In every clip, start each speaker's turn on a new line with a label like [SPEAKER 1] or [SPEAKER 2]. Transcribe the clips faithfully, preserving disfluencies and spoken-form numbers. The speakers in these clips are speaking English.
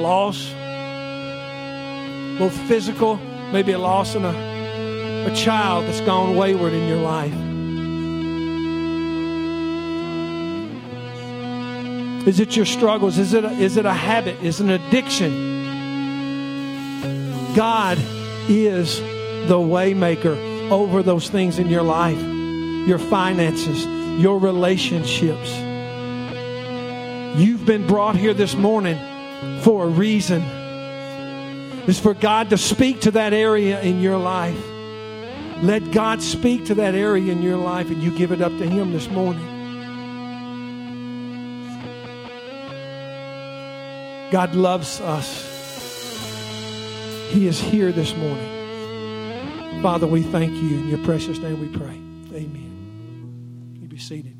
[SPEAKER 1] loss, both physical, maybe a loss in a, a child that's gone wayward in your life. Is it your struggles? Is it a, is it a habit? Is it an addiction? God is the way maker over those things in your life, your finances, your relationships. You've been brought here this morning for a reason. It's for God to speak to that area in your life. Let God speak to that area in your life and you give it up to Him this morning. God loves us. He is here this morning. Father, we thank you. In your precious name we pray. Amen. You be seated.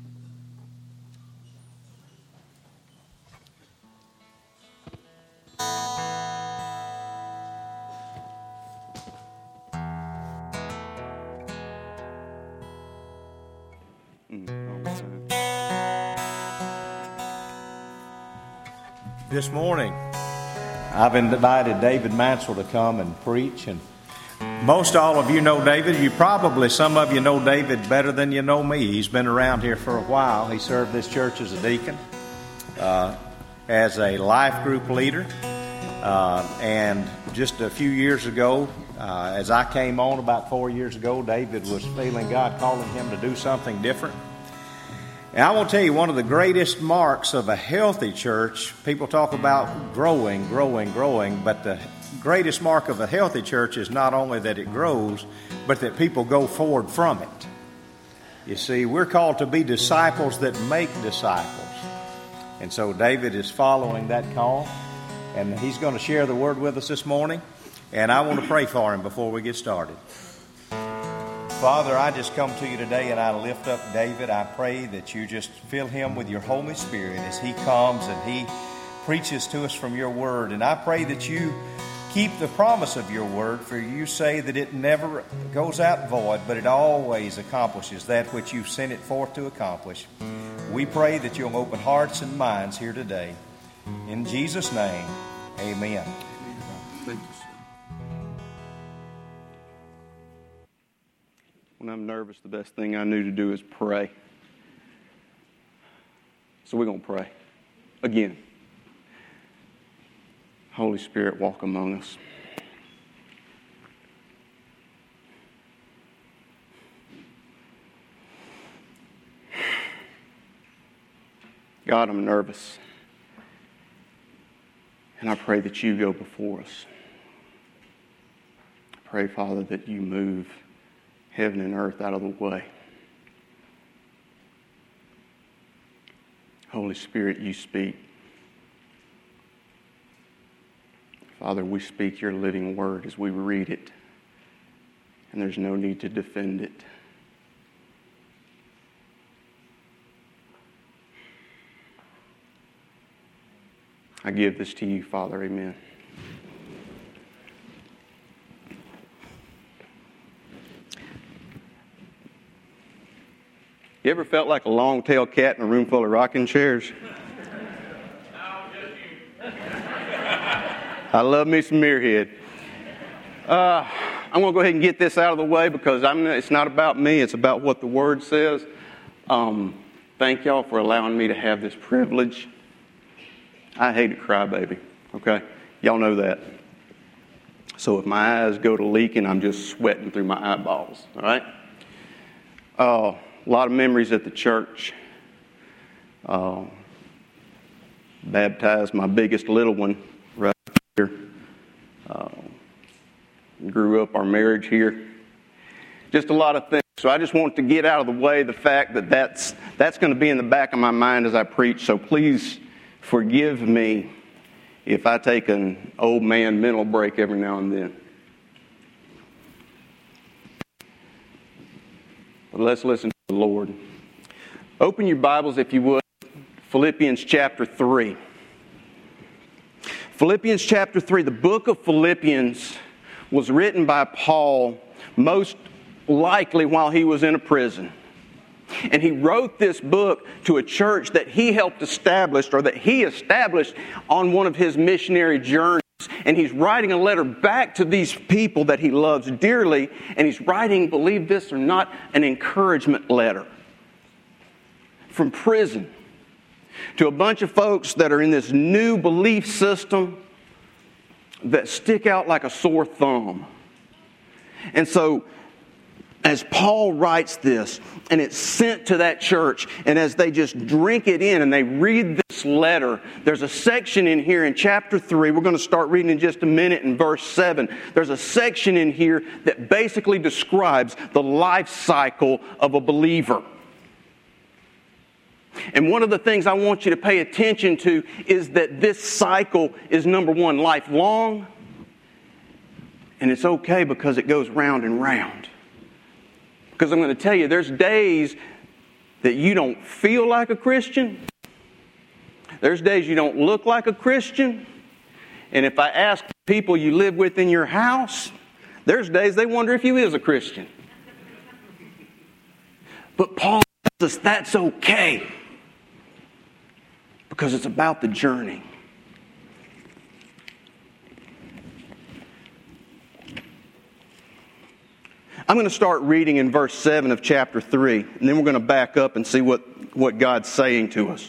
[SPEAKER 2] This morning, I've invited David Mansell to come and preach, and most all of you know David. You probably, some of you know David better than you know me. He's been around here for a while. He served this church as a deacon, uh, as a life group leader, uh, and just a few years ago, uh, as I came on about four years ago, David was feeling God calling him to do something different. And I will tell you, one of the greatest marks of a healthy church, people talk about growing, growing, growing, but the greatest mark of a healthy church is not only that it grows, but that people go forward from it. You see, we're called to be disciples that make disciples. And so David is following that call, and he's going to share the word with us this morning. And I want to pray for him before we get started. Father, I just come to you today and I lift up David. I pray that you just fill him with your Holy Spirit as he comes and he preaches to us from your word. And I pray that you keep the promise of your word, for you say that it never goes out void, but it always accomplishes that which you've sent it forth to accomplish. We pray that you'll open hearts and minds here today. In Jesus' name, amen.
[SPEAKER 3] Thank you, sir. When I'm nervous, the best thing I knew to do is pray. So we're going to pray again. Holy Spirit, walk among us. God, I'm nervous. And I pray that you go before us. I pray, Father, that you move heaven and earth out of the way. Holy Spirit, you speak. Father, we speak your living word as we read it, and there's no need to defend it. I give this to you, Father. Amen. You ever felt like a long-tailed cat in a room full of rocking chairs? I love me some Muirhead. Uh, I'm going to go ahead and get this out of the way because I'm, it's not about me. It's about what the Word says. Um, thank y'all for allowing me to have this privilege. I hate a crybaby, okay? Y'all know that. So if my eyes go to leaking, I'm just sweating through my eyeballs, all right? Uh, a lot of memories at the church. Uh, baptized my biggest little one right here. Uh, grew up our marriage here. Just a lot of things. So I just want to get out of the way the fact that that's, that's going to be in the back of my mind as I preach. So please forgive me if I take an old man mental break every now and then. But let's listen to the Lord. Open your Bibles, if you would, Philippians chapter three. Philippians chapter three. The book of Philippians was written by Paul most likely while he was in a prison. And he wrote this book to a church that he helped establish, or that he established on one of his missionary journeys. And he's writing a letter back to these people that he loves dearly. And he's writing, believe this or not, an encouragement letter from prison to a bunch of folks that are in this new belief system that stick out like a sore thumb. And so, as Paul writes this, and it's sent to that church, and as they just drink it in and they read this letter, there's a section in here in chapter three, we're going to start reading in just a minute in verse seven. There's a section in here that basically describes the life cycle of a believer. And one of the things I want you to pay attention to is that this cycle is, number one, lifelong, and it's okay because it goes round and round. Because I'm going to tell you, there's days that you don't feel like a Christian. There's days you don't look like a Christian. And if I ask people you live with in your house, there's days they wonder if you is a Christian. But Paul says that's okay. Because it's about the journey. I'm going to start reading in verse seven of chapter three, and then we're going to back up and see what, what God's saying to us.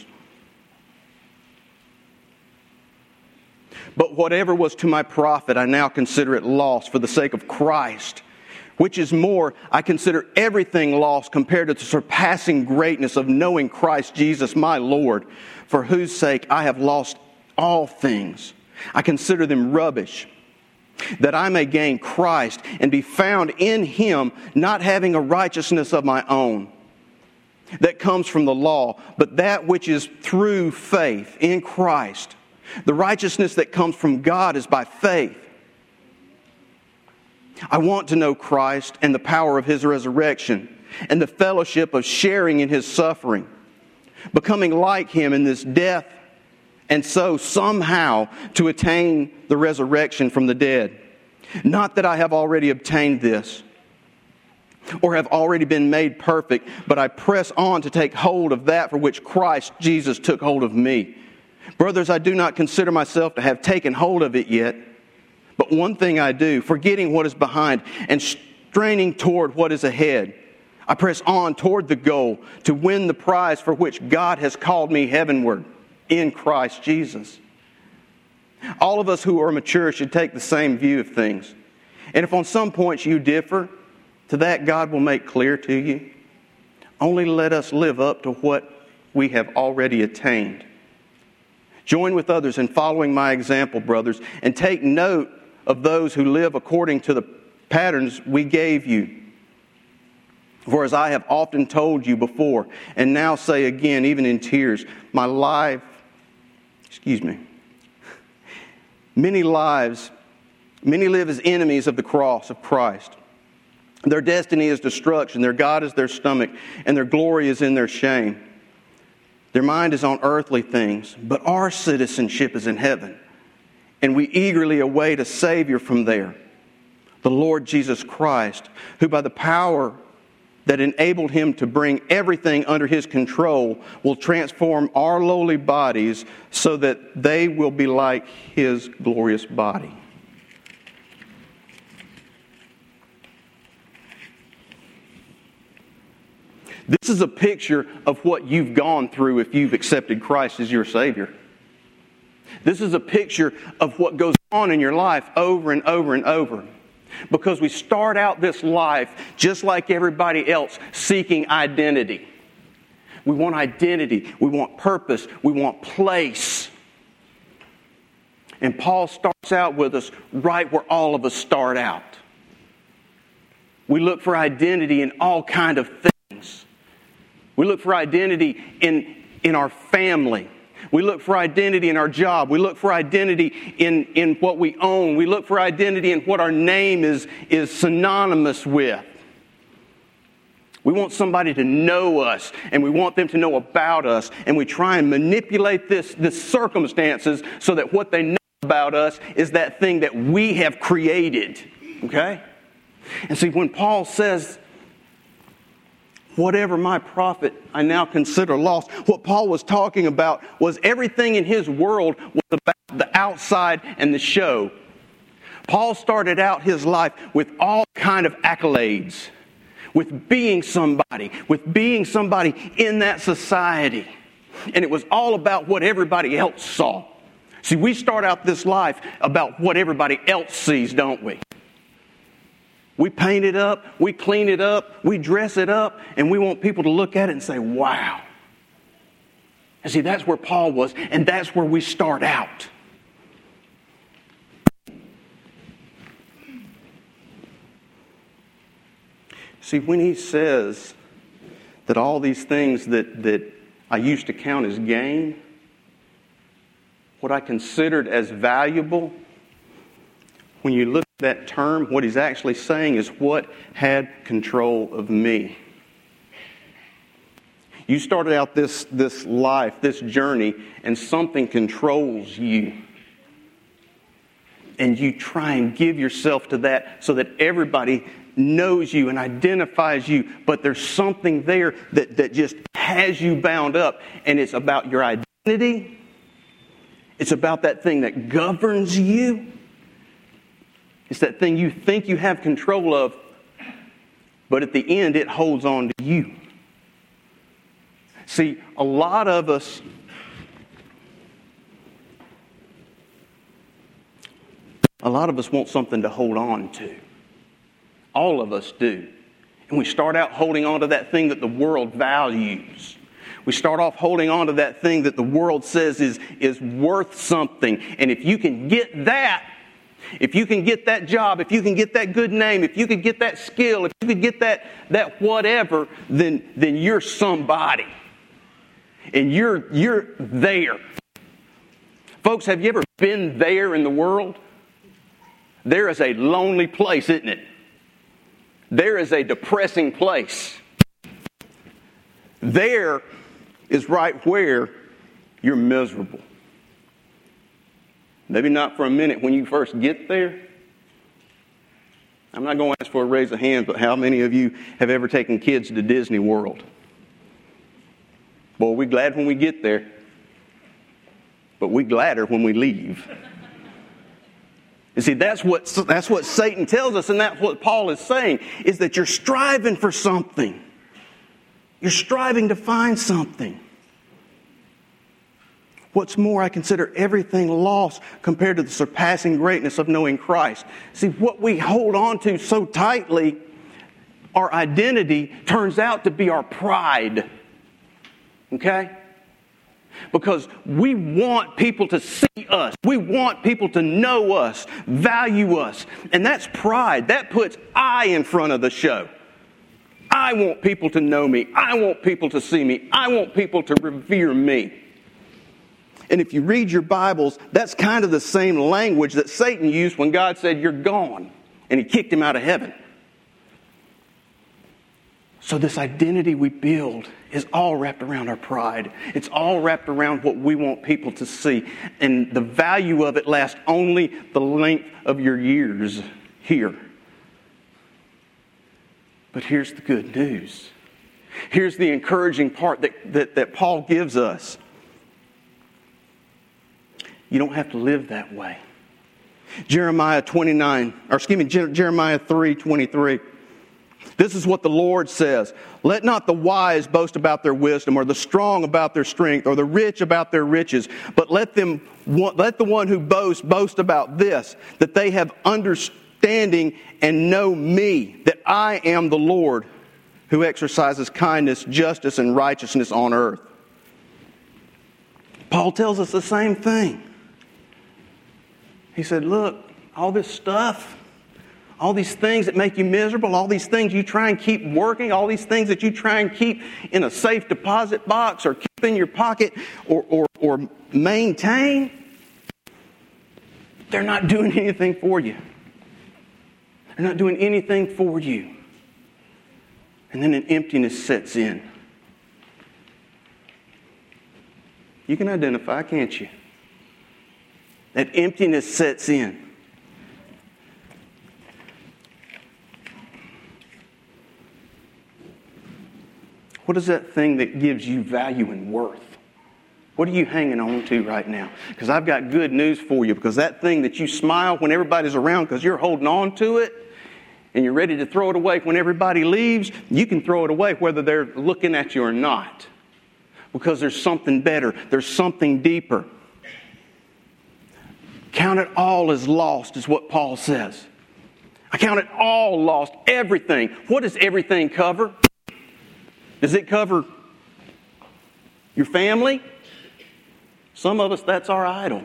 [SPEAKER 3] But whatever was to my profit, I now consider it loss for the sake of Christ. Which is more, I consider everything lost compared to the surpassing greatness of knowing Christ Jesus my Lord, for whose sake I have lost all things. I consider them rubbish, that I may gain Christ and be found in Him, not having a righteousness of my own that comes from the law, but that which is through faith in Christ. The righteousness that comes from God is by faith. I want to know Christ and the power of His resurrection and the fellowship of sharing in His suffering, becoming like Him in this death, and so somehow to attain the resurrection from the dead. Not that I have already obtained this or have already been made perfect, but I press on to take hold of that for which Christ Jesus took hold of me. Brothers, I do not consider myself to have taken hold of it yet. But one thing I do, forgetting what is behind and straining toward what is ahead, I press on toward the goal to win the prize for which God has called me heavenward in Christ Jesus. All of us who are mature should take the same view of things. And if on some points you differ, to that God will make clear to you. Only let us live up to what we have already attained. Join with others in following my example, brothers, and take note of those who live according to the patterns we gave you. For as I have often told you before, and now say again, even in tears, my life, excuse me, many lives, many live as enemies of the cross of Christ. Their destiny is destruction, their God is their stomach, and their glory is in their shame. Their mind is on earthly things, but our citizenship is in heaven. And we eagerly await a Savior from there, the Lord Jesus Christ, who by the power that enabled Him to bring everything under His control will transform our lowly bodies so that they will be like His glorious body. This is a picture of what you've gone through if you've accepted Christ as your Savior. This is a picture of what goes on in your life over and over and over. Because we start out this life just like everybody else, seeking identity. We want identity. We want purpose. We want place. And Paul starts out with us right where all of us start out. We look for identity in all kinds of things. We look for identity in, in our family. We look for identity in our job. We look for identity in, in what we own. We look for identity in what our name is, is synonymous with. We want somebody to know us, and we want them to know about us, and we try and manipulate this, this circumstances so that what they know about us is that thing that we have created. Okay? And see, when Paul says, whatever my profit I now consider loss. What Paul was talking about was everything in his world was about the outside and the show. Paul started out his life with all kind of accolades, with being somebody, with being somebody in that society. And it was all about what everybody else saw. See, we start out this life about what everybody else sees, don't we? We paint it up, we clean it up, we dress it up, and we want people to look at it and say, wow. And see, that's where Paul was, and that's where we start out. See, when he says that all these things that, that I used to count as gain, what I considered as valuable, when you look at that term, what he's actually saying is what had control of me. You started out this, this life, this journey, and something controls you. And you try and give yourself to that so that everybody knows you and identifies you, but there's something there that, that just has you bound up, and it's about your identity. It's about that thing that governs you. It's that thing you think you have control of, but at the end it holds on to you. See, a lot of us a lot of us want something to hold on to. All of us do. And we start out holding on to that thing that the world values. We start off holding on to that thing that the world says is, is worth something. And if you can get that, if you can get that job, if you can get that good name, if you could get that skill, if you could get that, that whatever, then, then you're somebody. And you're, you're there. Folks, have you ever been there in the world? There is a lonely place, isn't it? There is a depressing place. There is right where you're miserable. Maybe not for a minute when you first get there. I'm not going to ask for a raise of hands, but how many of you have ever taken kids to Disney World? Boy, we're glad when we get there, but we're gladder when we leave. You see, that's what, that's what Satan tells us, and that's what Paul is saying, is that you're striving for something. You're striving to find something. What's more, I consider everything lost compared to the surpassing greatness of knowing Christ. See, what we hold on to so tightly, our identity, turns out to be our pride. Okay? Because we want people to see us. We want people to know us, value us. And that's pride. That puts I in front of the show. I want people to know me. I want people to see me. I want people to revere me. And if you read your Bibles, that's kind of the same language that Satan used when God said, "You're gone," and he kicked him out of heaven. So this identity we build is all wrapped around our pride. It's all wrapped around what we want people to see. And the value of it lasts only the length of your years here. But here's the good news. Here's the encouraging part that, that, that Paul gives us. You don't have to live that way. Jeremiah twenty-nine, or excuse me, Jeremiah three twenty-three. This is what the Lord says. Let not the wise boast about their wisdom, or the strong about their strength, or the rich about their riches, but let them let the one who boasts boast about this, that they have understanding and know me, that I am the Lord who exercises kindness, justice, and righteousness on earth. Paul tells us the same thing. He said, look, all this stuff, all these things that make you miserable, all these things you try and keep working, all these things that you try and keep in a safe deposit box or keep in your pocket or, or, or maintain, they're not doing anything for you. They're not doing anything for you. And then an emptiness sets in. You can identify, can't you? That emptiness sets in. What is that thing that gives you value and worth? What are you hanging on to right now? Because I've got good news for you. Because that thing that you smile when everybody's around because you're holding on to it and you're ready to throw it away when everybody leaves, you can throw it away whether they're looking at you or not. Because there's something better. There's something deeper. Count it all as lost is what Paul says. I count it all lost. Everything. What does everything cover? Does it cover your family? Some of us, that's our idol.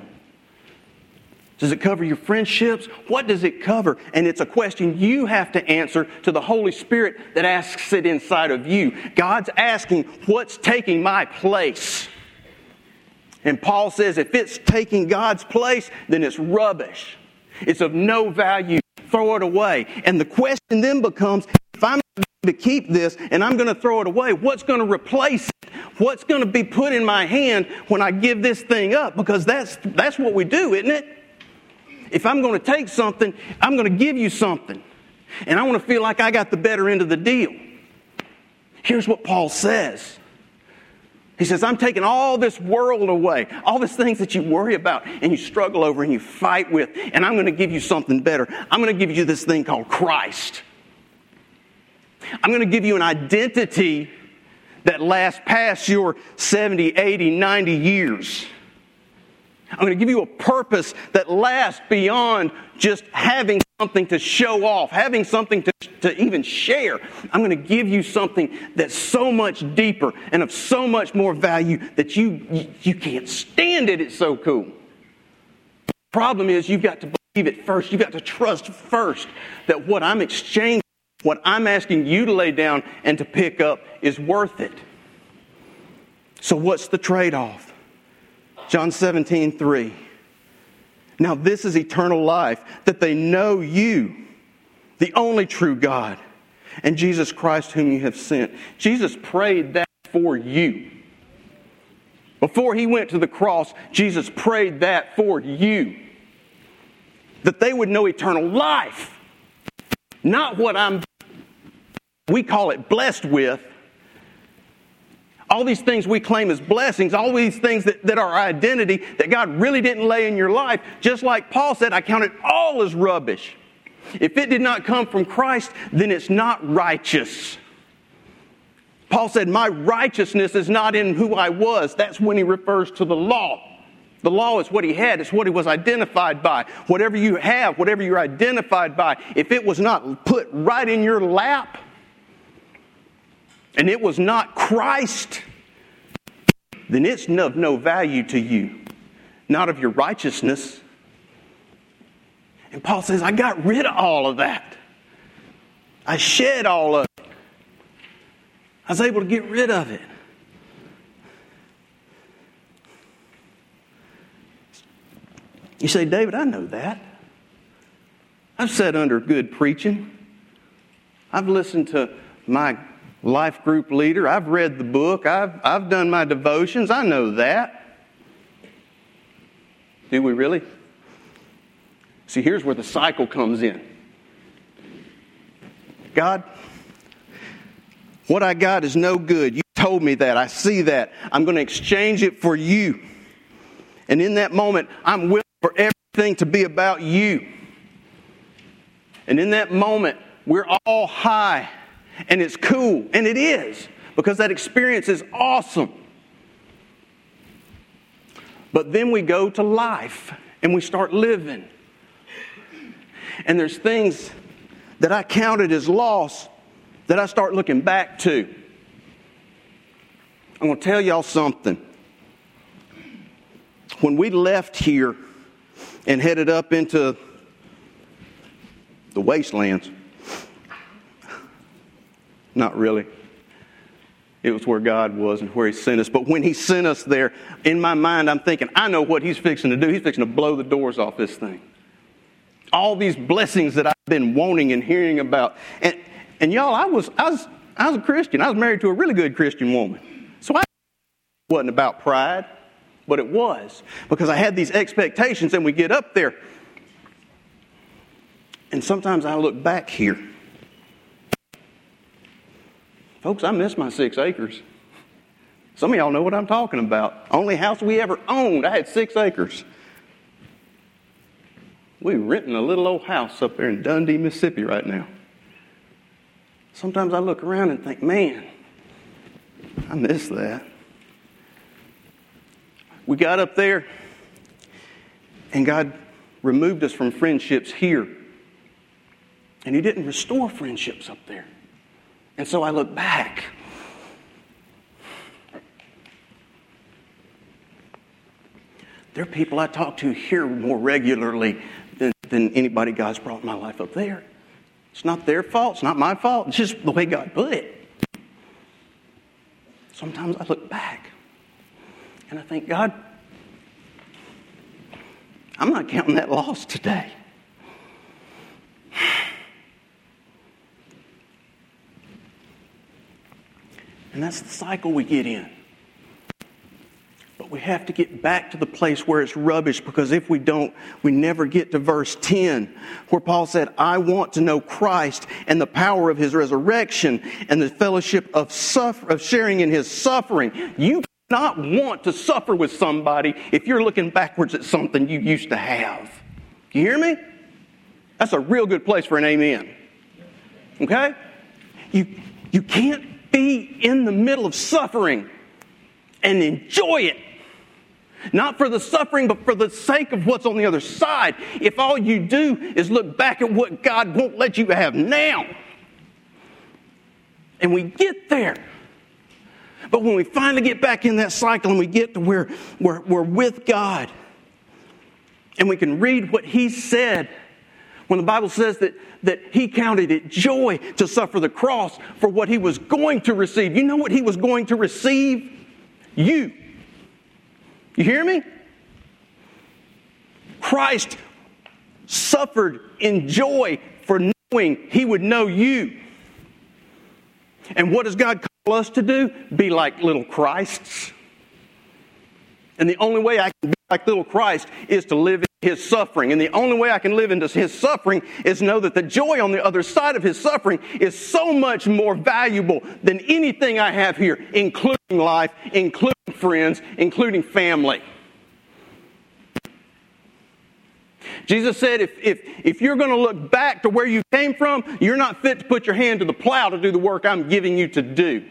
[SPEAKER 3] Does it cover your friendships? What does it cover? And it's a question you have to answer to the Holy Spirit that asks it inside of you. God's asking, what's taking my place? And Paul says, if it's taking God's place, then it's rubbish. It's of no value. Throw it away. And the question then becomes, if I'm going to keep this and I'm going to throw it away, what's going to replace it? What's going to be put in my hand when I give this thing up? Because that's that's what we do, isn't it? If I'm going to take something, I'm going to give you something. And I want to feel like I got the better end of the deal. Here's what Paul says. He says, I'm taking all this world away, all these things that you worry about and you struggle over and you fight with, and I'm going to give you something better. I'm going to give you this thing called Christ. I'm going to give you an identity that lasts past your seventy, eighty, ninety years. I'm going to give you a purpose that lasts beyond just having something to show off, having something to, to even share. I'm going to give you something that's so much deeper and of so much more value that you, you, you can't stand it. It's so cool. The problem is you've got to believe it first. You've got to trust first that what I'm exchanging, what I'm asking you to lay down and to pick up is worth it. So what's the trade-off? John seventeen three. Now this is eternal life, that they know you, the only true God, and Jesus Christ whom you have sent. Jesus prayed that for you. Before He went to the cross, Jesus prayed that for you. That they would know eternal life. Not what I'm, we call it blessed with. All these things we claim as blessings, all these things that, that are our identity, that God really didn't lay in your life, just like Paul said, I count it all as rubbish. If it did not come from Christ, then it's not righteous. Paul said, my righteousness is not in who I was. That's when he refers to the law. The law is what he had. It's what he was identified by. Whatever you have, whatever you're identified by, if it was not put right in your lap, and it was not Christ, then it's of no value to you. Not of your righteousness. And Paul says, I got rid of all of that. I shed all of it. I was able to get rid of it. You say, David, I know that. I've sat under good preaching. I've listened to my life group leader. I've read the book. I've, I've done my devotions. I know that. Do we really? See, here's where the cycle comes in. God, what I got is no good. You told me that. I see that. I'm going to exchange it for you. And in that moment, I'm willing for everything to be about you. And in that moment, we're all high. And it's cool. And it is. Because that experience is awesome. But then we go to life. And we start living. And there's things that I counted as loss that I start looking back to. I'm going to tell y'all something. When we left here and headed up into the wastelands, not really. It was where God was and where He sent us. But when He sent us there, in my mind, I'm thinking, I know what He's fixing to do. He's fixing to blow the doors off this thing. All these blessings that I've been wanting and hearing about. And and y'all, I was I was I was a Christian. I was married to a really good Christian woman. So I it wasn't about pride, but it was. Because I had these expectations, and we get up there. And sometimes I look back here. Folks, I miss my six acres. Some of y'all know what I'm talking about. Only house we ever owned, I had six acres. We're renting a little old house up there in Dundee, Mississippi right now. Sometimes I look around and think, man, I miss that. We got up there, and God removed us from friendships here. And He didn't restore friendships up there. And so I look back. There are people I talk to here more regularly than, than anybody God's brought in my life up there. It's not their fault. It's not my fault. It's just the way God put it. Sometimes I look back and I think, God, I'm not counting that loss today. And that's the cycle we get in. But we have to get back to the place where it's rubbish, because if we don't, we never get to verse ten, where Paul said, I want to know Christ and the power of His resurrection and the fellowship of suffer- of sharing in His suffering. You not want to suffer with somebody if you're looking backwards at something you used to have. You hear me? That's a real good place for an amen. Okay? You, you can't be in the middle of suffering and enjoy it. Not for the suffering, but for the sake of what's on the other side. If all you do is look back at what God won't let you have now. And we get there. But when we finally get back in that cycle and we get to where we're, we're with God, and we can read what He said, when the Bible says that, that He counted it joy to suffer the cross for what He was going to receive. You know what He was going to receive? You. You hear me? Christ suffered in joy for knowing He would know you. And what does God call us to do? Be like little Christs. And the only way I can be like little Christ is to live in His suffering. And the only way I can live into His suffering is know that the joy on the other side of His suffering is so much more valuable than anything I have here, including life, including friends, including family. Jesus said, if, if, if you're going to look back to where you came from, you're not fit to put your hand to the plow to do the work I'm giving you to do.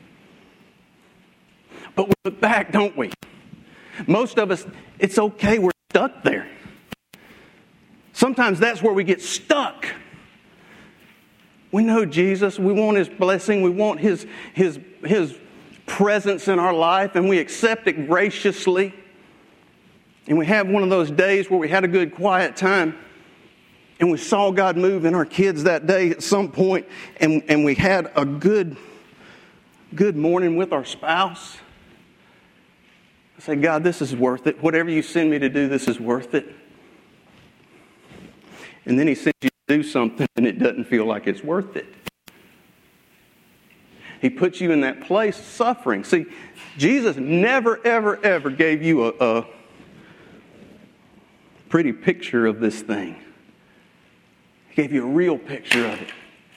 [SPEAKER 3] But we look back, don't we? Most of us, it's okay, we're stuck there. Sometimes that's where we get stuck. We know Jesus, we want His blessing, we want His, His, His presence in our life, and we accept it graciously. And we have one of those days where we had a good quiet time, and we saw God move in our kids that day at some point, and, and we had a good, good morning with our spouse. I said, God, this is worth it. Whatever you send me to do, this is worth it. And then He sends you to do something, and it doesn't feel like it's worth it. He puts you in that place of suffering. See, Jesus never, ever, ever gave you a, a pretty picture of this thing. He gave you a real picture of it.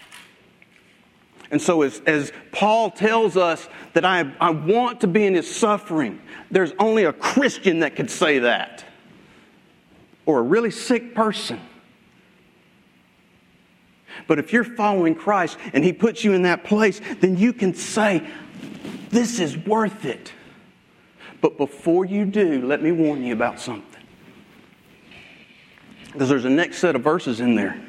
[SPEAKER 3] And so as, as Paul tells us that I, I want to be in His suffering, there's only a Christian that could say that. Or a really sick person. But if you're following Christ and He puts you in that place, then you can say, this is worth it. But before you do, let me warn you about something. Because there's a next set of verses in there.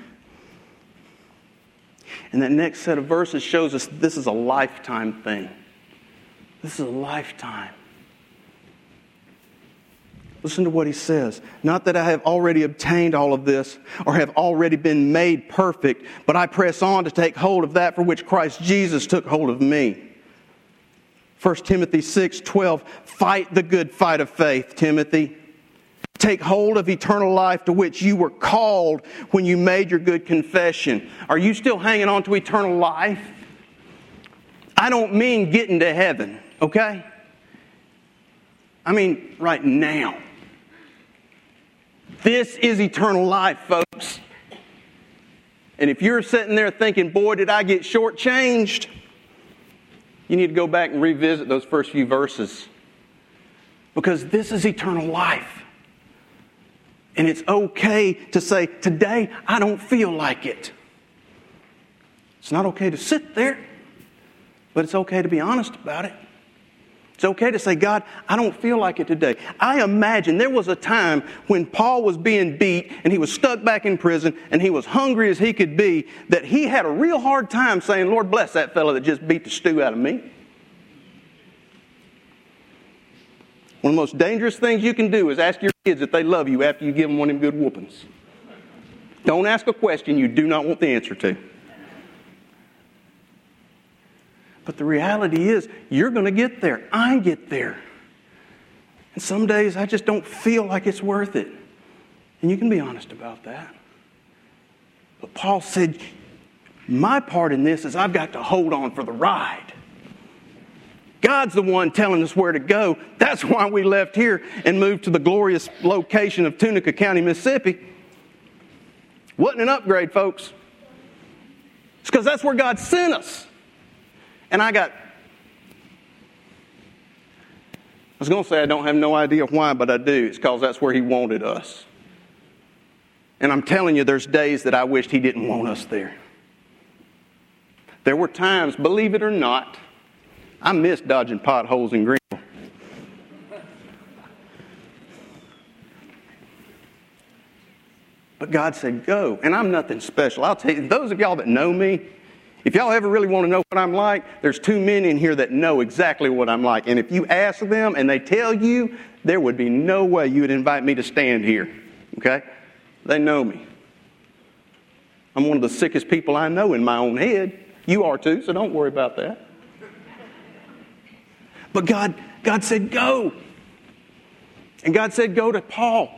[SPEAKER 3] And that next set of verses shows us this is a lifetime thing. This is a lifetime. Listen to what he says. Not that I have already obtained all of this or have already been made perfect, but I press on to take hold of that for which Christ Jesus took hold of me. First Timothy six twelve, fight the good fight of faith, Timothy. Take hold of eternal life to which you were called when you made your good confession. Are you still hanging on to eternal life? I don't mean getting to heaven, okay? I mean right now. This is eternal life, folks. And if you're sitting there thinking, boy, did I get shortchanged, You need to go back and revisit those first few verses. Because this is eternal life. And it's okay to say, today I don't feel like it. It's not okay to sit there, but it's okay to be honest about it. It's okay to say, God, I don't feel like it today. I imagine there was a time when Paul was being beat and he was stuck back in prison and he was hungry as he could be, that he had a real hard time saying, Lord, bless that fellow that just beat the stew out of me. One of the most dangerous things you can do is ask your kids if they love you after you give them one of them good whoopings. Don't ask a question you do not want the answer to. But the reality is, you're going to get there. I get there. And some days I just don't feel like it's worth it. And you can be honest about that. But Paul said, my part in this is I've got to hold on for the ride. God's the one telling us where to go. That's why we left here and moved to the glorious location of Tunica County, Mississippi. Wasn't an upgrade, folks. It's because that's where God sent us. And I got, I was going to say I don't have no idea why, but I do. It's because that's where He wanted us. And I'm telling you, there's days that I wished He didn't want us there. There were times, believe it or not, I missed dodging potholes in Greenville. But God said, go. And I'm nothing special. I'll tell you, those of y'all that know me, if y'all ever really want to know what I'm like, there's two men in here that know exactly what I'm like. And if you ask them and they tell you, there would be no way you would invite me to stand here. Okay? They know me. I'm one of the sickest people I know in my own head. You are too, so don't worry about that. But God, God said, go. And God said, go to Paul.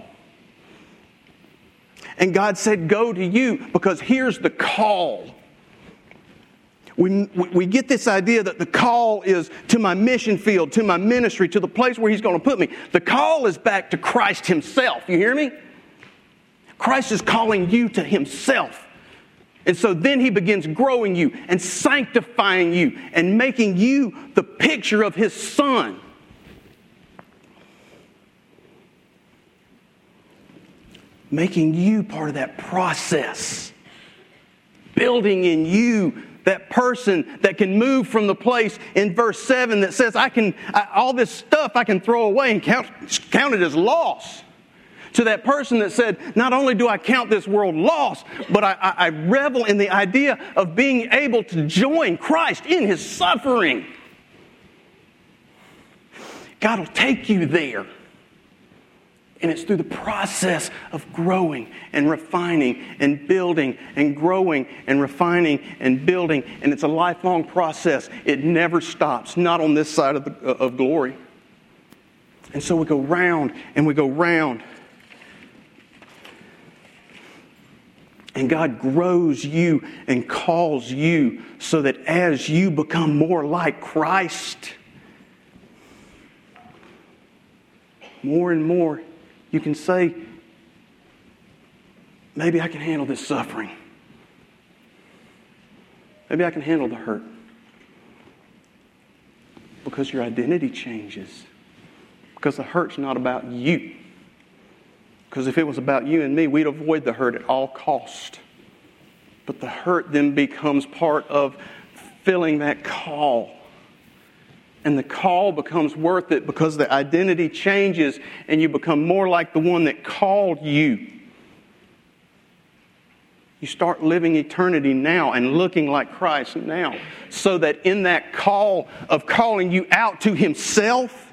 [SPEAKER 3] And God said, go to you, because here's the call. We, we get this idea that the call is to my mission field, to my ministry, to the place where He's going to put me. The call is back to Christ Himself. You hear me? Christ is calling you to Himself. And so then He begins growing you and sanctifying you and making you the picture of His Son. Making you part of that process. Building in you that person that can move from the place in verse seven that says, I can, I, all this stuff I can throw away and count, count it as loss. To that person that said, not only do I count this world lost, but I, I, I revel in the idea of being able to join Christ in His suffering. God will take you there. And it's through the process of growing and refining and building and growing and refining and building. And it's a lifelong process. It never stops, not on this side of, the, of glory. And so we go round and we go round. And God grows you and calls you so that as you become more like Christ, more and more, you can say, maybe I can handle this suffering. Maybe I can handle the hurt. Because your identity changes. Because the hurt's not about you. Because if it was about you and me, we'd avoid the hurt at all cost. But the hurt then becomes part of filling that call. And the call becomes worth it because the identity changes and you become more like the one that called you. You start living eternity now and looking like Christ now. So that in that call of calling you out to Himself,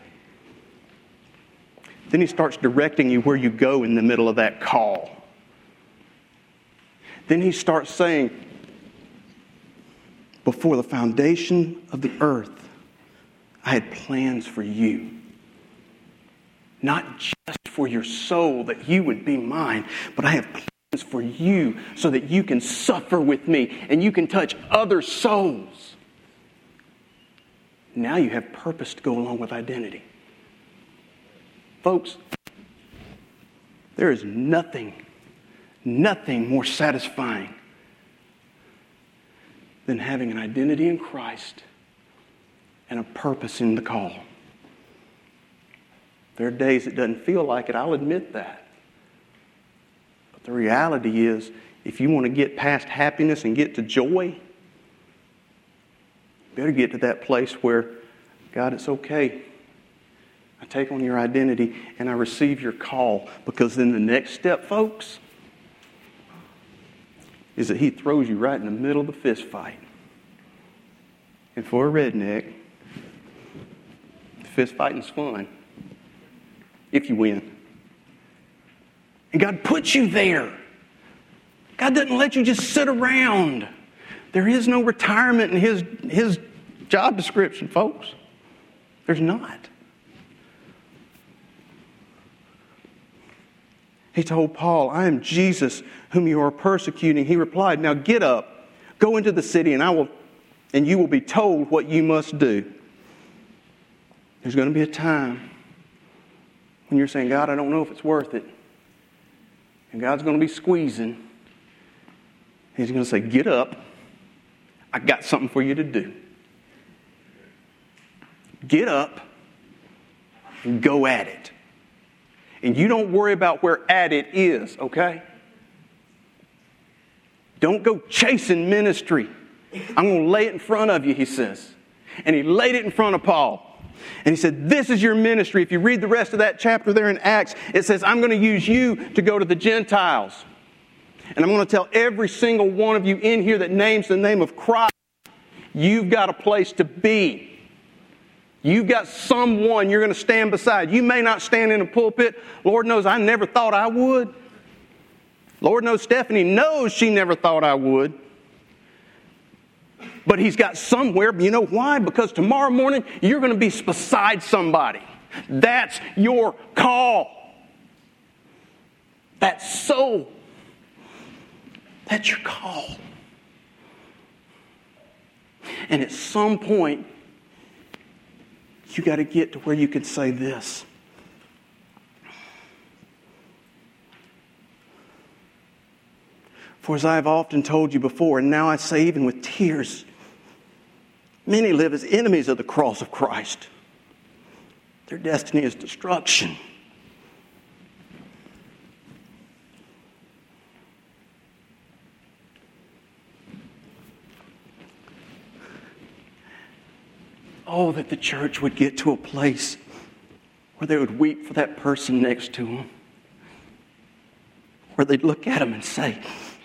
[SPEAKER 3] then He starts directing you where you go in the middle of that call. Then He starts saying, before the foundation of the earth, I had plans for you. Not just for your soul, that you would be mine, but I have plans for you so that you can suffer with me and you can touch other souls. Now you have purpose to go along with identity. Folks, there is nothing, nothing more satisfying than having an identity in Christ and a purpose in the call. There are days it doesn't feel like it, I'll admit that. But the reality is, if you want to get past happiness and get to joy, you better get to that place where, God, it's okay. I take on your identity and I receive your call. Because then the next step, folks, is that He throws you right in the middle of the fist fight. And for a redneck, fist fighting's fun. If you win. And God puts you there. God doesn't let you just sit around. There is no retirement in His, His job description, folks. There's not. He told Paul, I am Jesus whom you are persecuting. He replied, now get up, go into the city, and I will, and you will be told what you must do. There's going to be a time when you're saying, God, I don't know if it's worth it. And God's going to be squeezing. He's going to say, get up. I got something for you to do. Get up and go at it. And you don't worry about where at it is, okay? Don't go chasing ministry. I'm going to lay it in front of you, he says. And he laid it in front of Paul. And he said, this is your ministry. If you read the rest of that chapter there in Acts, it says, I'm going to use you to go to the Gentiles. And I'm going to tell every single one of you in here that names the name of Christ, you've got a place to be. You've got someone you're going to stand beside. You may not stand in a pulpit. Lord knows I never thought I would. Lord knows Stephanie knows she never thought I would. But He's got somewhere. You know why? Because tomorrow morning you're going to be beside somebody. That's your call. That's so. That's your call. And at some point, you got to get to where you can say this. For as I have often told you before, and now I say even with tears, many live as enemies of the cross of Christ. Their destiny is destruction. Oh, that the church would get to a place where they would weep for that person next to them. Where they'd look at them and say,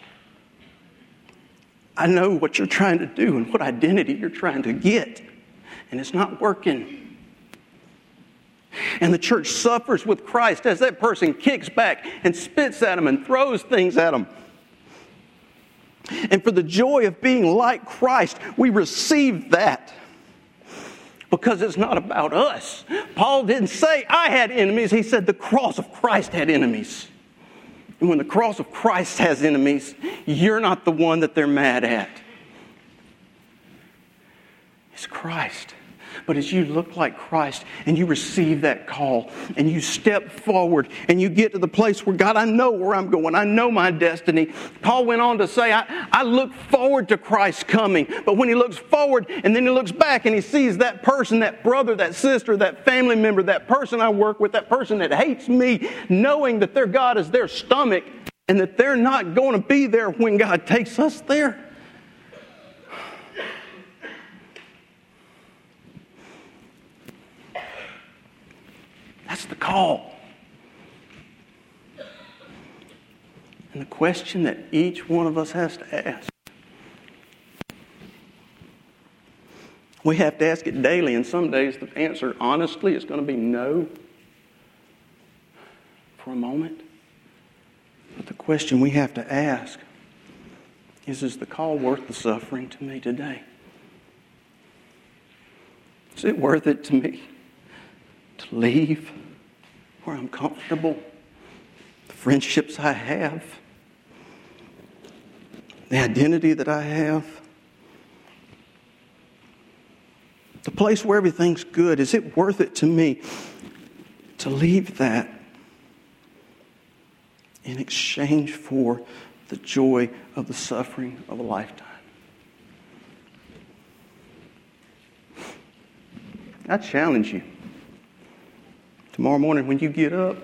[SPEAKER 3] I know what you're trying to do and what identity you're trying to get. And it's not working. And the church suffers with Christ as that person kicks back and spits at them and throws things at them. And for the joy of being like Christ, we receive that. Because it's not about us. Paul didn't say, I had enemies. He said the cross of Christ had enemies. And when the cross of Christ has enemies, you're not the one that they're mad at. It's Christ. But as you look like Christ and you receive that call and you step forward and you get to the place where, God, I know where I'm going. I know my destiny. Paul went on to say, I, I look forward to Christ coming. But when he looks forward and then he looks back and he sees that person, that brother, that sister, that family member, that person I work with, that person that hates me, knowing that their God is their stomach and that they're not going to be there when God takes us there. That's the call. And the question that each one of us has to ask. We have to ask it daily, and some days the answer, honestly, is going to be no for a moment. But the question we have to ask is, is the call worth the suffering to me today? Is it worth it to me to leave where I'm comfortable, the friendships I have, the identity that I have, the place where everything's good? Is it worth it to me to leave that in exchange for the joy of the suffering of a lifetime? I challenge you. Tomorrow morning when you get up,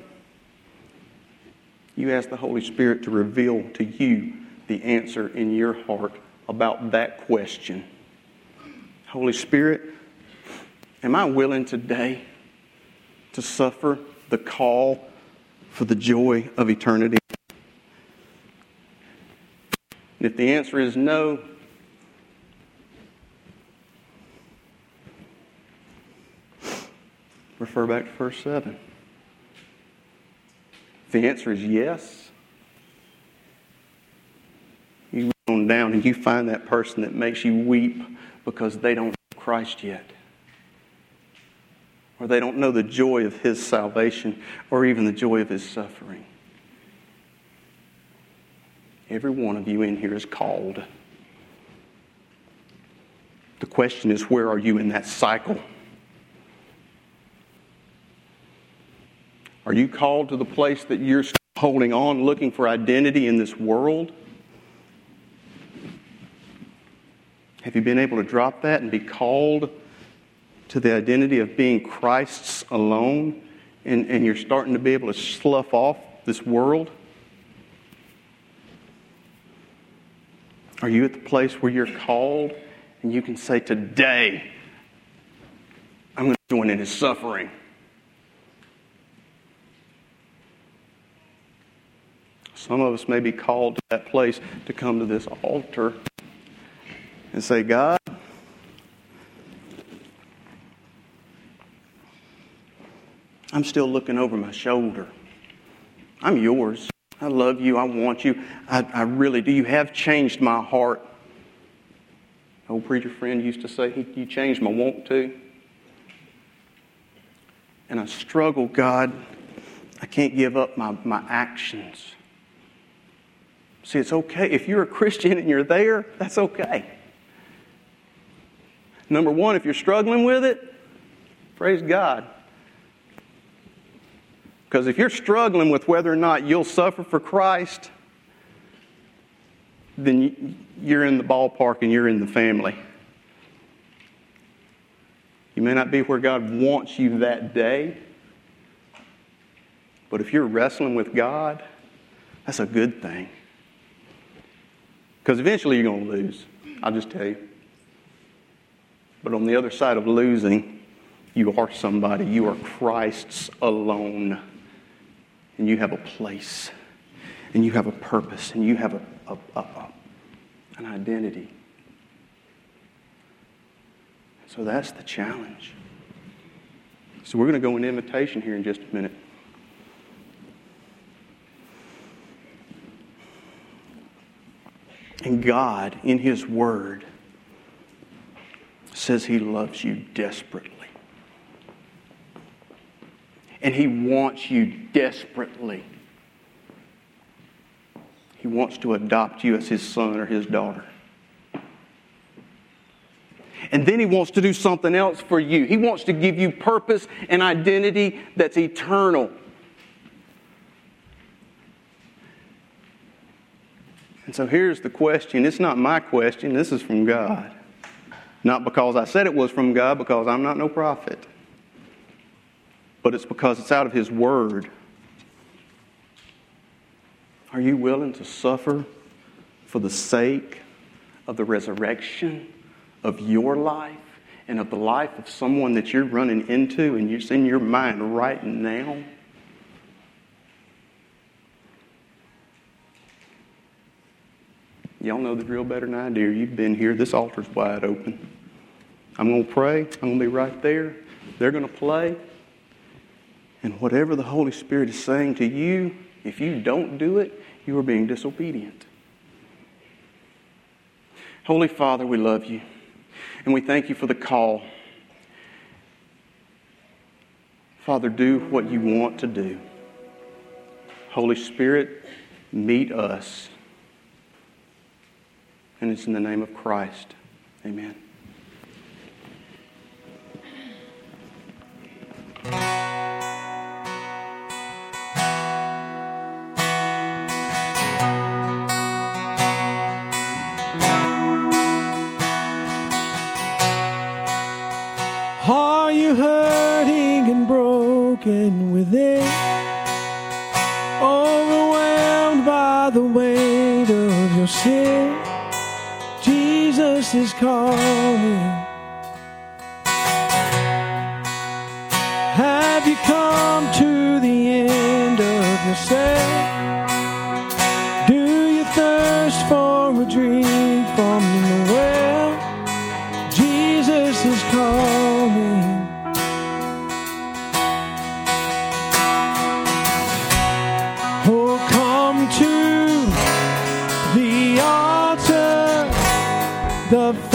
[SPEAKER 3] you ask the Holy Spirit to reveal to you the answer in your heart about that question. Holy Spirit, am I willing today to suffer the call for the joy of eternity? And if the answer is no, refer back to verse seven. If the answer is yes, you go on down and you find that person that makes you weep because they don't know Christ yet. Or they don't know the joy of His salvation or even the joy of His suffering. Every one of you in here is called. The question is, where are you in that cycle? Are you called to the place that you're still holding on, looking for identity in this world? Have you been able to drop that and be called to the identity of being Christ's alone, and, and you're starting to be able to slough off this world? Are you at the place where you're called and you can say, today, I'm going to join in His suffering? Some of us may be called to that place to come to this altar and say, God, I'm still looking over my shoulder. I'm yours. I love you. I want you. I, I really do. You have changed my heart. An old preacher friend used to say, you changed my want to. And I struggle, God. I can't give up my, my actions. See, it's okay. If you're a Christian and you're there, that's okay. Number one, if you're struggling with it, praise God. Because if you're struggling with whether or not you'll suffer for Christ, then you're in the ballpark and you're in the family. You may not be where God wants you that day, but if you're wrestling with God, that's a good thing. Because eventually you're going to lose. I'll just tell you. But on the other side of losing, you are somebody. You are Christ's alone. And you have a place. And you have a purpose. And you have a, a, a, a, an identity. So that's the challenge. So we're going to go in invitation here in just a minute. And God, in His Word, says He loves you desperately. And He wants you desperately. He wants to adopt you as His son or His daughter. And then He wants to do something else for you. He wants to give you purpose and identity that's eternal. And so here's the question. It's not my question. This is from God. Not because I said it was from God, because I'm not no prophet. But it's because it's out of His Word. Are you willing to suffer for the sake of the resurrection of your life and of the life of someone that you're running into and it's in your mind right now? Y'all know the drill better than I do. You've been here. This altar's wide open. I'm going to pray. I'm going to be right there. They're going to play. And whatever the Holy Spirit is saying to you, if you don't do it, you are being disobedient. Holy Father, we love you. And we thank you for the call. Father, do what you want to do. Holy Spirit, meet us. And it's in the name of Christ. Amen.
[SPEAKER 1] Are you end of your sin, Jesus is calling. Have you come to the end of yourself? Do you thirst for a drink from the well? Jesus is calling. Oh, come to the altar, the